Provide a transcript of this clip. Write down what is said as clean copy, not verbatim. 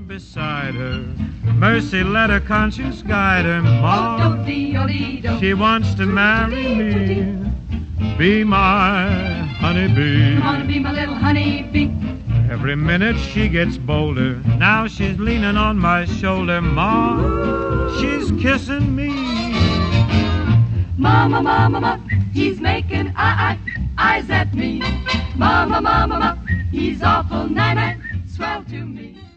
beside her. Mercy, let her conscience guide her. Ma, she wants to marry me. Be my honeybee. Come on and be my little honeybee. Every minute she gets bolder. Now she's leaning on my shoulder. Ma, she's kissing me. Mama, mama, mama, he's making eyes at me. Mama, mama, mama, he's awful nice, swell to me.